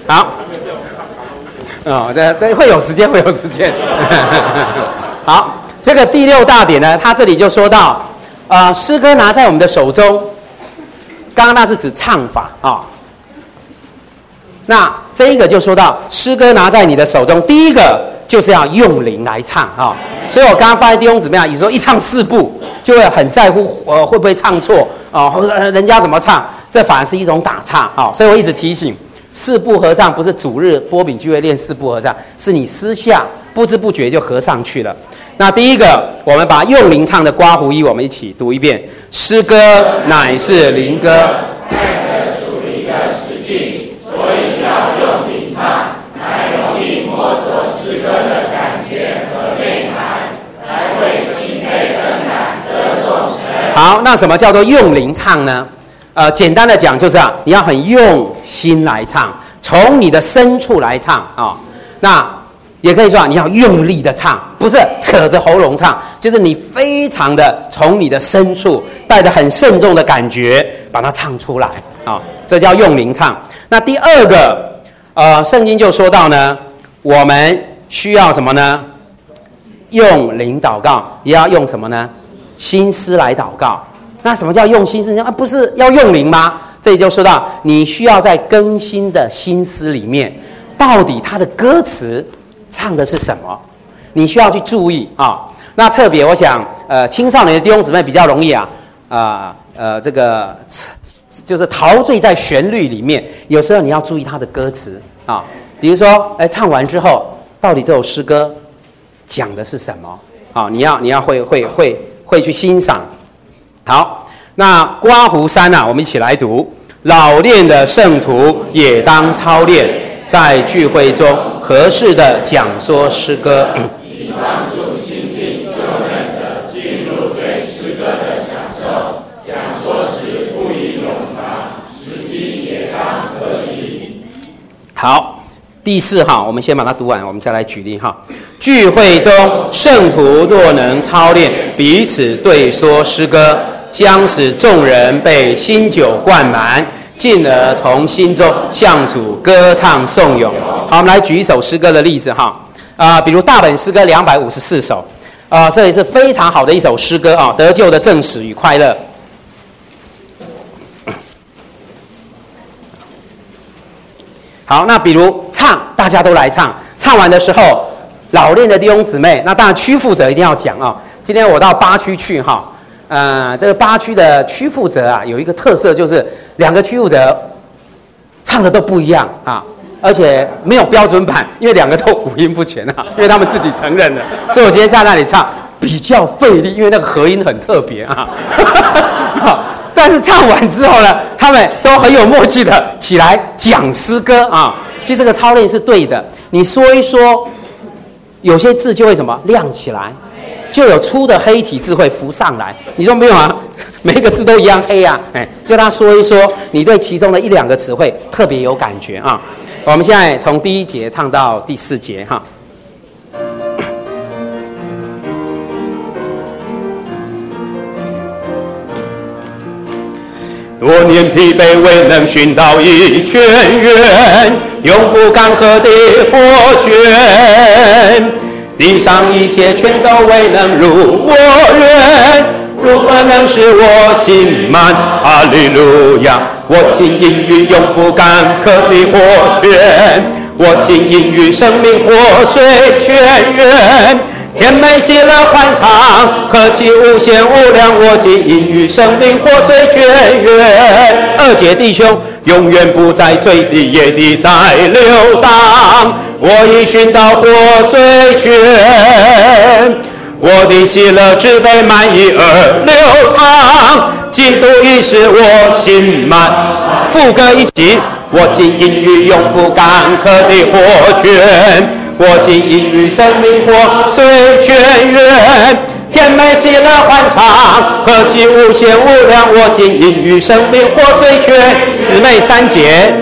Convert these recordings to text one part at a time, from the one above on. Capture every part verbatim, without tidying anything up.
好，哦，这这会有时间，会有时间。好，这个第六大点呢，他这里就说到，呃，诗歌拿在我们的手中，刚刚那是指唱法啊、哦。那这一个就说到，诗歌拿在你的手中，第一个就是要用灵来唱啊、哦。所以我刚刚发现弟兄姊妹啊，有时候一唱四部，就会很在乎呃会不会唱错啊，或、哦、者人家怎么唱，这反而是一种打岔啊、哦。所以我一直提醒。四部合唱不是主日波饼聚会练四部合唱，是你私下不知不觉就合上去了。那第一个，我们把用灵唱的刮胡一，我们一起读一遍。诗歌乃是灵歌， 带着属灵的实境，所以要用灵唱，才容易摸着诗歌的感觉和内涵，才会心被更感歌颂神。 好，那什么叫做用灵唱呢？呃，简单的讲就是啊，你要很用心来唱，从你的深处来唱啊、哦。那也可以说啊，你要用力的唱，不是扯着喉咙唱，就是你非常的从你的深处，带着很慎重的感觉，把它唱出来啊、哦。这叫用灵唱。那第二个，呃，圣经就说到呢，我们需要什么呢？用灵祷告，也要用什么呢？心思来祷告。那什么叫用心思啊？不是要用灵吗？这里就说到，你需要在更新的心思里面，到底它的歌词唱的是什么？你需要去注意啊、哦。那特别，我想，呃，青少年的弟兄姊妹比较容易啊，啊 呃, 呃，这个就是陶醉在旋律里面。有时候你要注意它的歌词啊、哦，比如说，哎，唱完之后，到底这首诗歌讲的是什么？啊、哦，你要你要会会会会去欣赏。好，那刮胡三啊，我们一起来读。老练的圣徒也当操练，在聚会中合适的讲说诗歌， 以帮助心境用任者进入对诗歌的享受。讲说时不宜冗长，时机也当合宜。 好，第四哈，我们先把它读完，我们再来举例哈。聚会中圣徒若能操练彼此对说诗歌，将使众人被新酒灌满，进而同心中向主歌唱颂咏。好，我们来举一首诗歌的例子哈，啊、呃，比如大本诗歌两百五十四首，啊、呃，这也是非常好的一首诗歌啊，得救的正史与快乐。好，那比如唱，大家都来唱，唱完的时候，老练的弟兄姊妹，那当然区负责一定要讲啊。今天我到八区去哈。呃，这个八区的区负责啊，有一个特色，就是两个区负责唱的都不一样啊，而且没有标准版，因为两个都五音不全啊，因为他们自己承认的。所以我今天在那里唱比较费力，因为那个和音很特别啊。但是唱完之后呢，他们都很有默契的起来讲诗歌啊。其实这个操练是对的，你说一说，有些字就会什么亮起来。就有粗的黑体字会浮上来，你说没有啊？每一个字都一样黑啊！哎，就他说一说，你对其中的一两个词汇特别有感觉啊。我们现在从第一节唱到第四节哈。多年疲惫未能寻到一泉源，永不干涸的活泉。地上一切全都未能如我愿，如何能使我心满？哈利路亚！我今因于永不干渴的活泉，我今因于生命活水泉源，甜美喜乐欢畅，何其无限无量！我今因于生命活水泉源。二姐弟兄，永远不在最低野地在流荡。我已寻到活水泉，我的喜乐只被满溢而流淌，基督已使我心满。副歌一起，我今因于永不干渴的活泉，我今因于生命活水泉源，甜美喜乐欢畅，何其无限无量！我今因于生命活水泉。姊妹三节。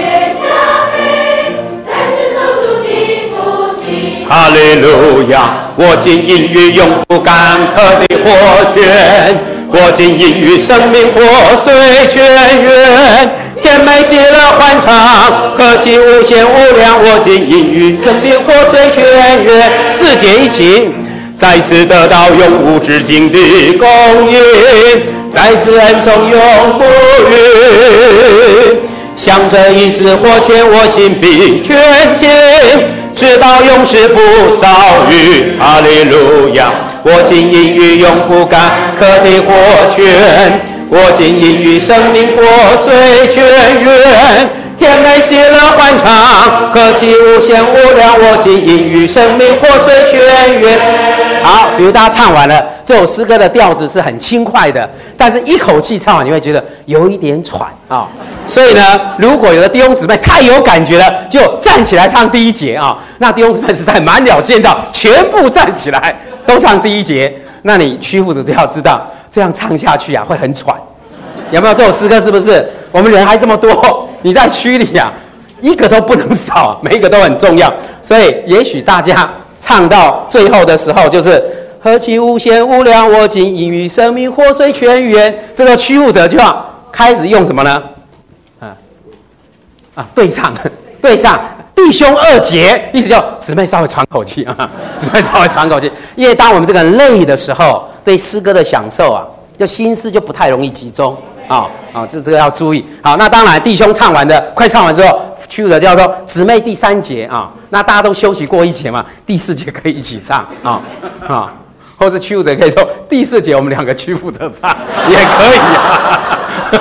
哈利路亚！ 我今因于永不干渴的活泉，我今因于生命活水泉源，甜美喜乐欢畅，何其无限无量！我今因于生命活水泉源，四节一起，再次得到永无止境的供应，在此恩中永不渝。向着一支活泉，我心必全情，直到永世不少余。哈利路亚！我今因于永不干渴的活泉，我今因于生命活水泉源，甜美喜乐欢畅，何其无限无量！我今因于生命活水泉源。好，比如大家唱完了，这首诗歌的调子是很轻快的，但是一口气唱完，你会觉得有一点喘啊。所以呢，如果有的弟兄姊妹太有感觉了，就站起来唱第一节啊。那弟兄姊妹实在满了建造，全部站起来都唱第一节。那你屈服的就要知道，这样唱下去啊会很喘。有没有这首诗歌？是不是？我们人还这么多，你在区里啊，一个都不能少，每一个都很重要。所以也许大家唱到最后的时候，就是何其无限无量，我今因于生命活水泉源。这个屈服者就要开始用什么呢？啊啊，对唱，对唱。弟兄二节，意思就姊妹稍微喘口气啊，姊妹稍微喘口气，因为当我们这个累的时候，对诗歌的享受啊，就心思就不太容易集中啊啊，这这个要注意。好，那当然弟兄唱完的，快唱完之后，屈服者叫做姊妹第三节啊，那大家都休息过一节嘛，第四节可以一起唱啊啊，或是屈服者可以说第四节我们两个屈服者唱也可以啊。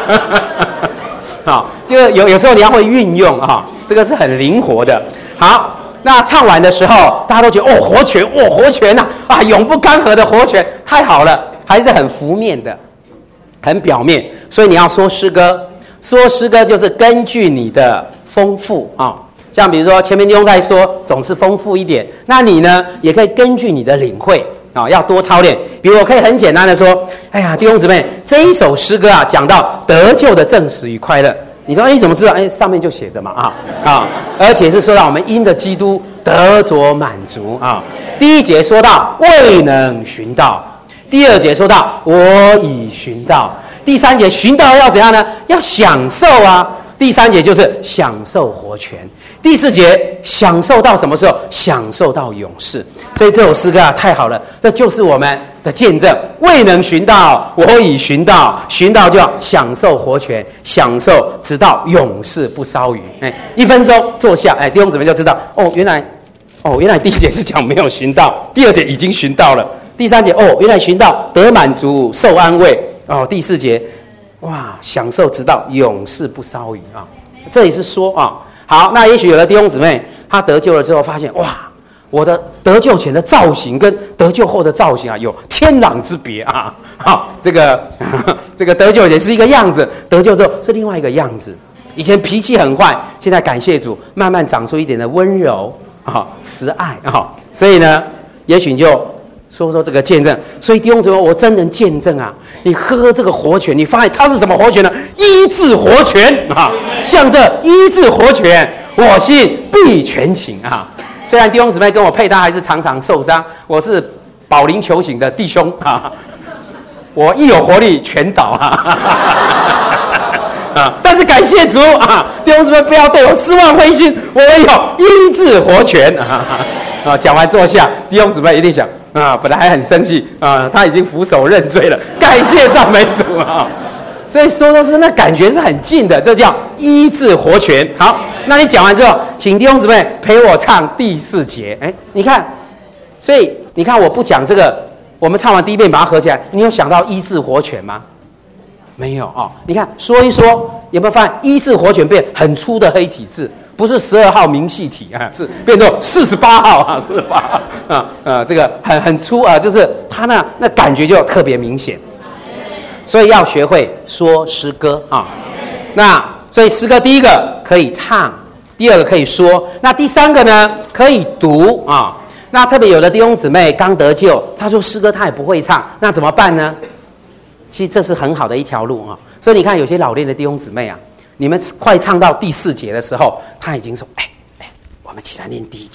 好，就是有有时候你要会运用啊，这个是很灵活的。好，那唱完的时候，大家都觉得哦，活泉，哦，活泉呐、啊，啊，永不干涸的活泉，太好了，还是很浮面的，很表面。所以你要说诗歌，说诗歌就是根据你的丰富啊，像比如说前面弟兄在说，总是丰富一点，那你呢也可以根据你的领会。啊、哦，要多操练。比如我可以很简单的说，哎呀，弟兄姊妹，这一首诗歌啊，讲到得救的证实与快乐。你说，哎，你怎么知道？哎，上面就写着嘛，啊啊，而且是说到我们因着基督得着满足啊。第一节说到未能寻到，第二节说到我已寻到，第三节寻到要怎样呢？要享受啊。第三节就是享受活泉。第四节享受到什么时候？享受到永世。所以这首诗歌啊，太好了，这就是我们的见证。未能寻到，我已寻到，寻到就要享受活泉，享受直到永世不稍余。哎，一分钟坐下，哎，弟兄姊妹就知道哦，原来哦，原来第一节是讲没有寻到，第二节已经寻到了，第三节哦，原来寻到得满足，受安慰哦，第四节哇，享受直到永世不稍余啊。这里是说啊。好，那也许有的弟兄姊妹他得救了之后，发现哇，我的得救前的造型跟得救后的造型啊，有天壤之别啊！好，这个呵呵这个得救也是一个样子，得救之后是另外一个样子。以前脾气很坏，现在感谢主，慢慢长出一点的温柔啊、慈爱啊。所以呢，也许你就说说这个见证。所以弟兄姊妹，我真能见证啊！你喝这个活泉，你发现它是什么活泉呢？医治活泉啊！像这医治活泉，我信必全情啊！虽然弟兄姊妹跟我配搭还是常常受伤，我是保龄球型的弟兄啊，我一有活力全倒啊！啊！但是感谢主啊，弟兄姊妹不要对我失望灰心，我们有医治活泉啊！啊！讲完坐下，弟兄姊妹一定想啊，本来还很生气啊，他已经俯首认罪了，感谢赞美主啊！所以说都是那感觉是很近的，这叫医治活泉。好，那你讲完之后，请弟兄姊妹陪我唱第四节。哎，你看，所以你看我不讲这个，我们唱完第一遍把它合起来，你有想到医治活泉吗？没有哦。你看说一说，有没有发现医治活泉变很粗的黑体字？不是十二号明细体啊，是变成四十八号啊，四十八号啊，呃，这个很很粗啊，就是它那那感觉就特别明显。所以要学会说诗歌啊。那所以诗歌第一个可以唱，第二个可以说，那第三个呢可以读啊。那特别有的弟兄姊妹刚得救，他说诗歌他也不会唱，那怎么办呢？其实这是很好的一条路啊。所以你看有些老练的弟兄姊妹啊，你们快唱到第四节的时候，他已经说：“哎哎，我们起来念第一节。”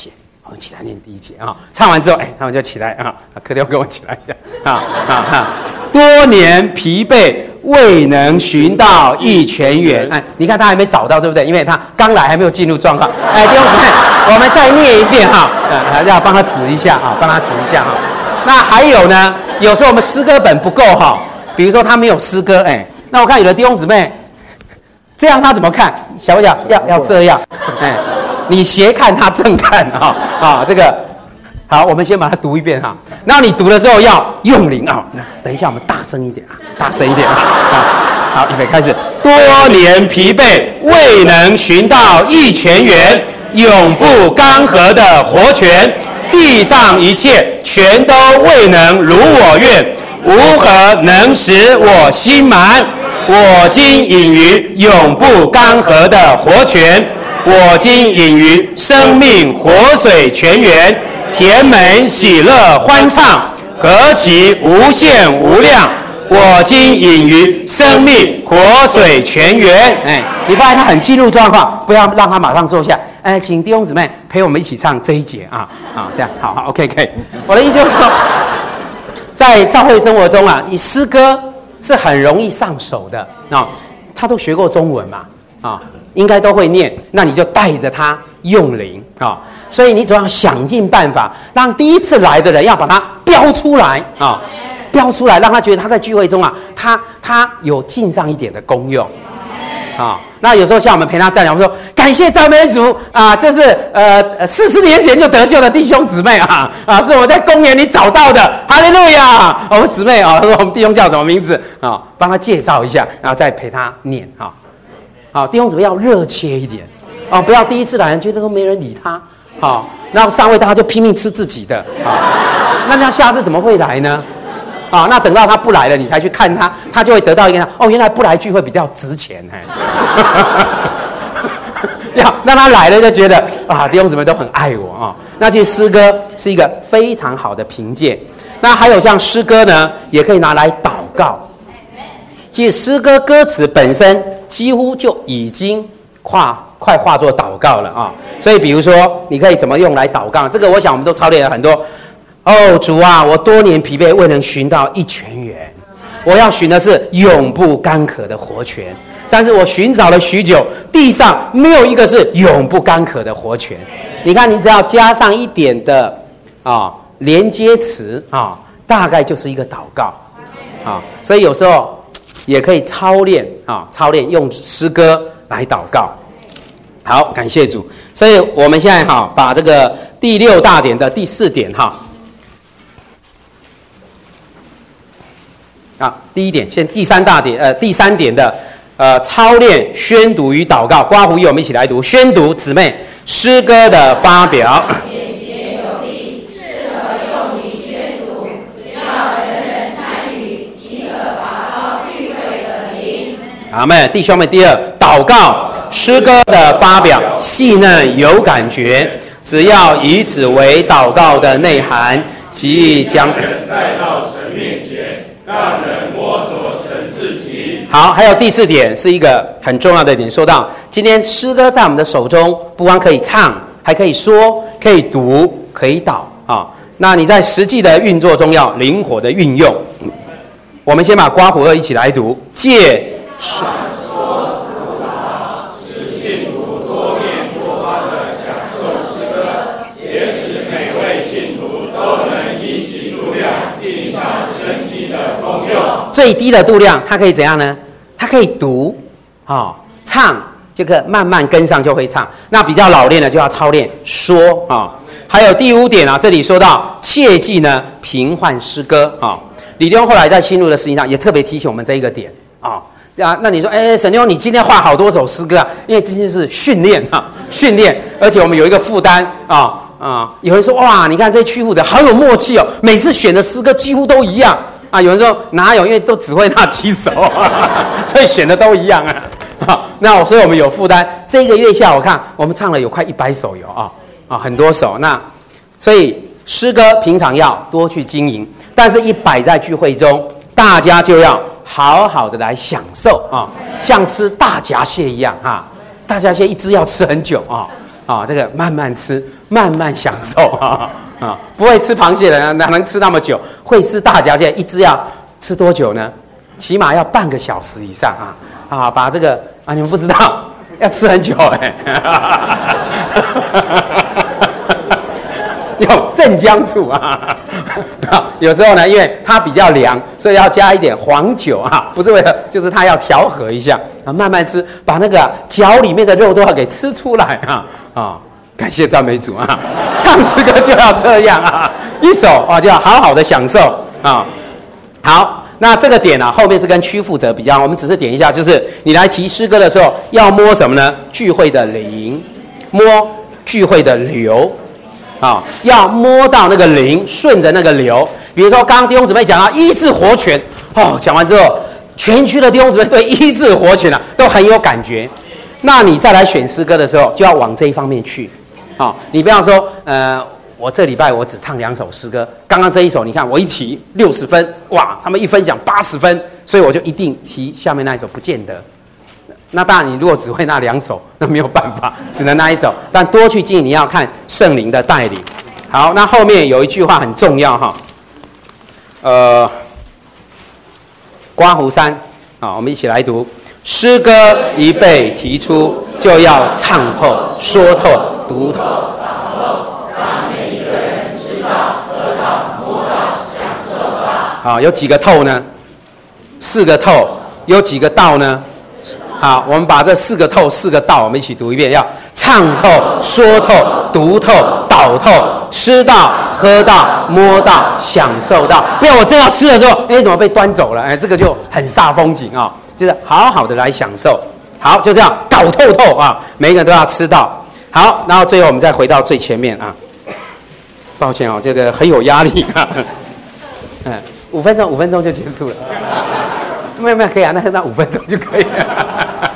我们起来念第一节啊。唱完之后，哎，他们就起来啊，课调跟我起来一下啊啊啊！多年疲惫未能寻到一泉源。哎，你看他还没找到，对不对？因为他刚来还没有进入状况。哎，弟兄姊妹，我们再念一遍哈，呃，还要帮他指一下啊，帮他指一下哈。那还有呢，有时候我们诗歌本不够哈，比如说他没有诗歌，哎，那我看有的弟兄姊妹这样他怎么看？小不小？要要这样，哎，你斜看他正看啊啊，这个。好，我们先把它读一遍哈。然后你读的时候要用灵啊。等一下，我们大声一点啊，大声一点啊。好，预备开始。多年疲惫未能寻到一泉源，永不干涸的活泉，地上一切全都未能如我愿，无何能使我心满。我今隐于永不干涸的活泉，我今隐于生命活水泉源。甜美喜乐欢畅，何其无限无量！我今隐于生命活水泉源。哎，你发现他很进入状况，不要让他马上坐下。哎，请弟兄姊妹陪我们一起唱这一节啊啊，这样好好 ，OK， 可以。我的意思就是说，在教会生活中啊，你诗歌是很容易上手的啊。他都学过中文嘛啊，应该都会念，那你就带着他用灵啊。所以你总要想尽办法，让第一次来的人要把它标出来啊，标出来，让他觉得他在聚会中啊，他他有尽上一点的功用啊。那有时候像我们陪他站讲，我们说感谢赞美主啊，这是呃四十年前就得救的弟兄姊妹啊啊，是我在公园里找到的，哈利路亚！我们姊妹啊，他说我们弟兄叫什么名字啊？帮他介绍一下，然后再陪他念啊。好，弟兄姊妹要热切一点啊，不要第一次来人觉得都没人理他。好，然后上位大家就拼命吃自己的，好，那他下次怎么会来呢？啊，那等到他不来了，你才去看他，他就会得到一个哦，原来不来聚会比较值钱，哎，要让他来了就觉得啊，弟兄姊妹都很爱我啊。那其实诗歌是一个非常好的凭借。那还有像诗歌呢，也可以拿来祷告。其实诗歌歌词本身几乎就已经跨。快化作祷告了啊！所以比如说，你可以怎么用来祷告？这个我想我们都操练了很多。哦，主啊，我多年疲惫未能寻到一泉源，我要寻的是永不干渴的活泉。但是我寻找了许久，地上没有一个是永不干渴的活泉。你看，你只要加上一点的啊连接词啊，大概就是一个祷告啊。所以有时候也可以操练啊，操练用诗歌来祷告。好，感谢主。所以我们现在哈，把这个第六大点的第四点哈，啊，第一点，先第三大点，呃，第三点的呃操练宣读与祷告，刮胡友我们一起来读宣读，姊妹诗歌的发表。阿们，弟兄们，第二，祷告。诗歌的发表细嫩有感觉，只要以此为祷告的内涵，极易将人带到神面前，让人摸着神自己。好，还有第四点是一个很重要的点，说到今天诗歌在我们的手中，不光可以唱，还可以说，可以读，可以祷啊。那你在实际的运作中要灵活的运用。我们先把刮胡二一起来读，借说。最低的度量，它可以怎样呢？它可以读，哦，唱，这个慢慢跟上就会唱。那比较老练的就要操练说啊、哦。还有第五点啊，这里说到切记呢平换诗歌啊、哦。李弟兄后来在新录的事情上也特别提醒我们这一个点啊、哦。啊，那你说，哎，沈弟兄，你今天画好多首诗歌啊？因为这些是训练啊，训练，而且我们有一个负担啊啊、哦。有人说，哇，你看这区负责好有默契哦，每次选的诗歌几乎都一样。啊，有人说哪有？因为都只会那几首，所以选的都一样啊。好，那所以我们有负担。这一个月下，我看我们唱了有快一百首有啊啊，很多首。那所以诗歌平常要多去经营，但是一摆在聚会中，大家就要好好的来享受啊，像吃大闸蟹一样啊，大闸蟹一只要吃很久啊啊，这个慢慢吃慢慢享受啊啊！不会吃螃蟹的人哪能吃那么久？会吃大闸蟹，一只要吃多久呢？起码要半个小时以上啊啊！把这个啊，你们不知道要吃很久哎、欸。用镇江醋啊，有时候呢，因为它比较凉，所以要加一点黄酒啊，不是为了，就是它要调和一下啊，慢慢吃，把那个脚里面的肉都要给吃出来啊啊！感谢赞美主啊！唱诗歌就要这样啊，一首啊就要好好的享受啊。好，那这个点啊，后面是跟屈负责比较，我们只是点一下，就是你来提诗歌的时候要摸什么呢？聚会的灵，摸聚会的流。啊、哦，要摸到那个灵，顺着那个流。比如说，刚刚弟兄姊妹讲到医治活泉，哦，讲完之后，全区的弟兄姊妹对医治活泉啊都很有感觉。那你再来选诗歌的时候，就要往这一方面去。啊、哦，你不要说，呃，我这礼拜我只唱两首诗歌，刚刚这一首，你看我一提六十分，哇，他们一分享八十分，所以我就一定提下面那一首，不见得。那当然，你如果只会那两首，那没有办法，只能那一首。但多去经营，你要看圣灵的带领。好，那后面有一句话很重要哈，呃，刮胡山啊，我们一起来读：诗歌一被提出，就要唱透、说透、读透。 让每一个人知道、得到、摸到、享受到。 好，有几个透呢？四个透。有几个道呢？好，我们把这四个透、四个道，我们一起读一遍：要唱透、说透、读透、导透、吃到、喝到、摸到、享受到。不要我正要吃的时候，哎，怎么被端走了？哎，这个就很煞风景啊、哦！就是好好的来享受。好，就这样搞透透啊！每一个人都要吃到。好，然后最后我们再回到最前面啊。抱歉哦，这个很有压力啊。嗯，五分钟，五分钟就结束了。没有没有，可以啊，那那五分钟就可以了。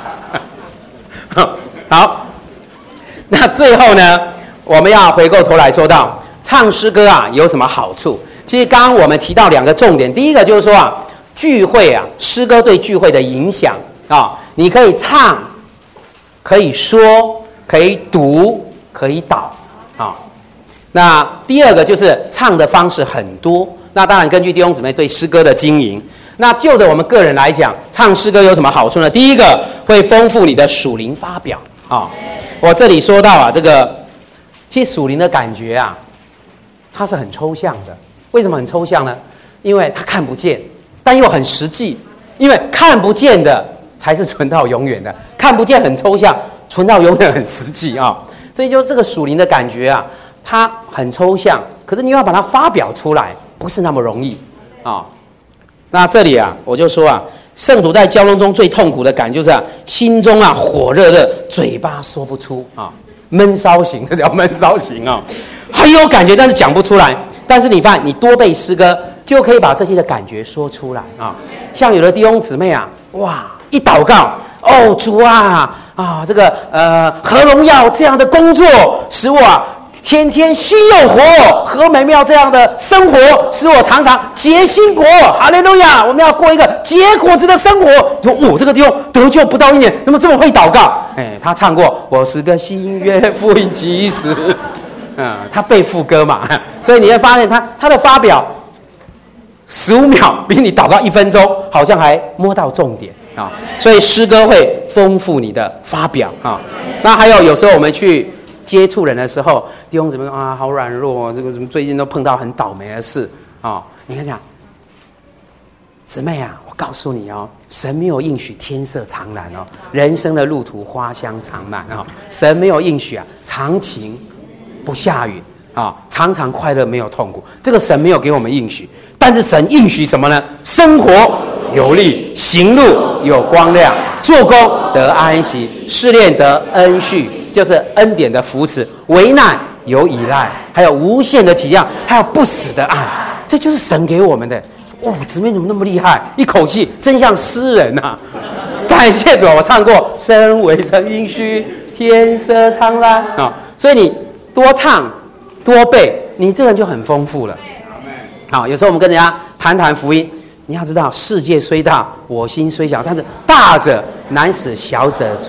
好，那最后呢，我们要回过头来说到唱诗歌啊有什么好处？其实刚刚我们提到两个重点，第一个就是说啊，聚会啊，诗歌对聚会的影响啊，你可以唱，可以说，可以读，可以导啊。那第二个就是唱的方式很多，那当然根据弟兄姊妹对诗歌的经营。那就着我们个人来讲，唱诗歌有什么好处呢？第一个会丰富你的属灵发表啊、哦。我这里说到啊，这个其实属灵的感觉啊，它是很抽象的。为什么很抽象呢？因为它看不见，但又很实际。因为看不见的才是存到永远的，看不见很抽象，存到永远很实际啊、哦。所以就这个属灵的感觉啊，它很抽象，可是你要把它发表出来，不是那么容易啊。哦那这里啊，我就说啊，圣徒在交通中最痛苦的感就是啊，心中啊火热热，嘴巴说不出啊，闷烧型，这叫闷烧型啊，很有感觉，但是讲不出来。但是你发现，你多背诗歌，就可以把这些的感觉说出来啊。像有的弟兄姊妹啊，哇，一祷告，哦主啊啊，这个呃何荣耀这样的工作，使我啊。天天心又活，何美妙这样的生活，使我常常结心果。哈利路亚！我们要过一个结果子的生活。说，哦，这个弟兄得救不到一年，怎么这么会祷告？哎，他唱过“我是个新约福音基石”，嗯，他背副歌嘛，所以你会发现他他的发表十五秒比你祷告一分钟，好像还摸到重点啊。所以诗歌会丰富你的发表啊。那还有有时候我们去接触人的时候，弟兄姊妹说啊，好软弱，这个怎么最近都碰到很倒霉的事啊、哦？你看讲，姊妹啊，我告诉你哦，神没有应许天色常蓝哦，人生的路途花香常漫哦，神没有应许啊，常晴不下雨啊、哦，常常快乐没有痛苦，这个神没有给我们应许，但是神应许什么呢？生活有力，行路有光亮，做工得安息，试炼得恩恤。就是恩典的扶持，危难有依赖，还有无限的体谅，还有不死的爱，这就是神给我们的。哦，姊妹怎么那么厉害？一口气真像诗人啊！感谢主，我唱过“身为曾应许，天色常蓝”啊，所以你多唱多背，你这个人就很丰富了。好，有时候我们跟人家谈谈福音，你要知道，世界虽大，我心虽小，但是大者难使小者足。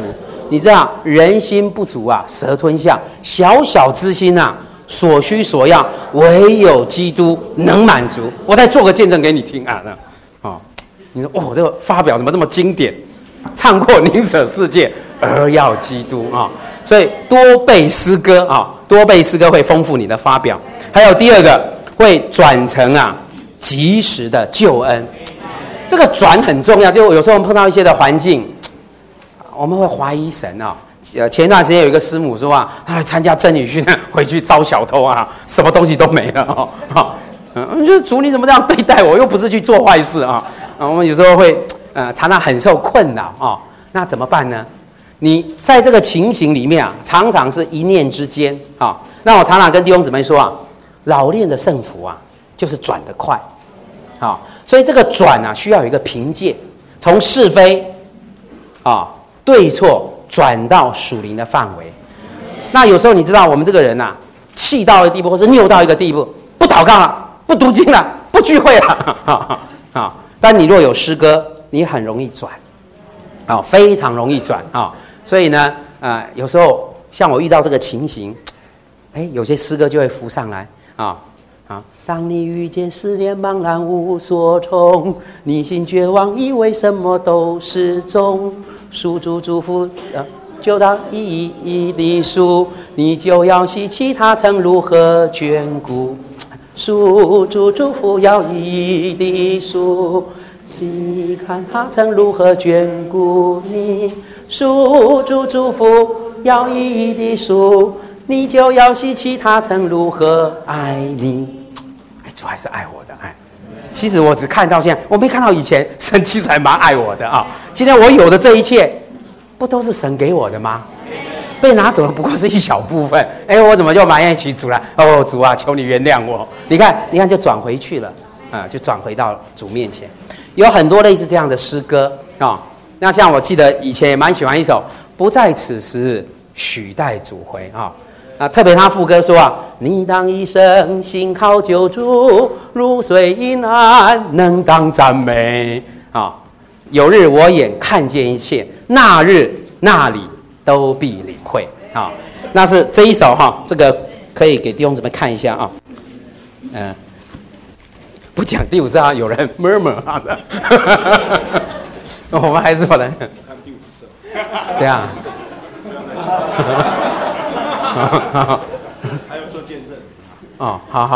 你知道人心不足啊，蛇吞象，小小之心啊，所需所要，唯有基督能满足。我再做个见证给你听啊，那哦，你说哦，这个发表怎么这么经典？唱过宁舍世界，而要基督啊、哦！所以多背诗歌啊、哦，多背诗歌会丰富你的发表。还有第二个，会转成啊及时的救恩。这个转很重要，就有时候我们碰到一些的环境，我们会怀疑神啊、哦。呃，前一段时间有一个师母说啊，她来参加真理训练，回去遭小偷啊，什么东西都没了哦。哦嗯，就主你怎么这样对待我？又不是去做坏事啊。啊，我们有时候会呃常常很受困扰啊、哦。那怎么办呢？你在这个情形里面啊，常常是一念之间啊、哦。那我常常跟弟兄姊妹说啊，老练的圣徒啊，就是转得快。啊、哦，所以这个转啊，需要有一个凭借，从是非啊、哦、对错转到属灵的范围。那有时候你知道，我们这个人啊，气到一个地步，或是拗到一个地步，不祷告了，不读经了，不聚会了，啊啊！但你若有诗歌，你很容易转，啊、哦，非常容易转啊、哦。所以呢，啊、呃，有时候像我遇到这个情形，哎，有些诗歌就会浮上来啊。哦啊！当你遇见思念茫然无所从，你心绝望，以为什么都失踪。属主祝福，呃，就当一一的数，你就要细其他曾如何眷顾。属主祝福要一一的数，细看他曾如何眷顾你。属主祝福要一一的数，你就要细其他曾如何爱你。主还是爱我的爱，其实我只看到现在，我没看到以前，神其实还蛮爱我的啊。今天我有的这一切，不都是神给我的吗？被拿走了不过是一小部分，哎，我怎么就埋怨起主来？哦，主啊，求你原谅我。你看，你看就转回去了啊、呃，就转回到主面前。有很多类似这样的诗歌啊、哦。那像我记得以前也蛮喜欢一首《不在此时，许待主回》啊。啊，特别他副歌说啊，你当一生信靠救主，入水阴暗，能当赞美啊。有日我眼看见一切，那日那里都必领会啊。那是这一首哈，这个可以给弟兄姊妹看一下啊。嗯、呃，不讲第五次啊，有人 murmur 啊的，我们还是把它看第五次，这样。还要做见证哦，好好。